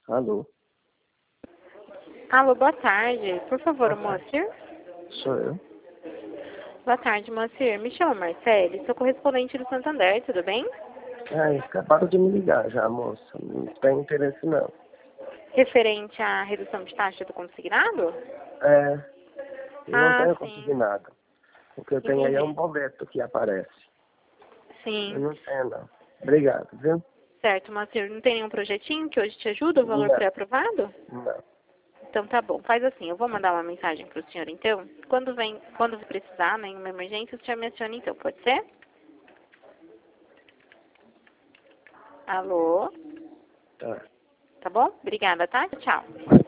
Alô? Alô, boa tarde. Por favor, o Moacir? Sou eu? Boa tarde, Moacir. Me chamo Marcele, sou correspondente do Santander, tudo bem? Acabaram de me ligar já, moça. Não tem interesse, não. Referente à redução de taxa do consignado? Eu não tenho Sim. consignado. O que eu tenho aí é um Entendi. boleto que aparece. Eu Sim. não tenho, não. Obrigado, viu? Certo, Moacir. Não tem nenhum projetinho que hoje te ajuda, o valor Não, pré-aprovado? não. Então tá bom. Faz assim, eu vou mandar uma mensagem pro senhor então. Quando precisar, né, em uma emergência, o senhor me aciona então, pode ser? Alô? Tá. Tá bom? Obrigada, tá? Tchau.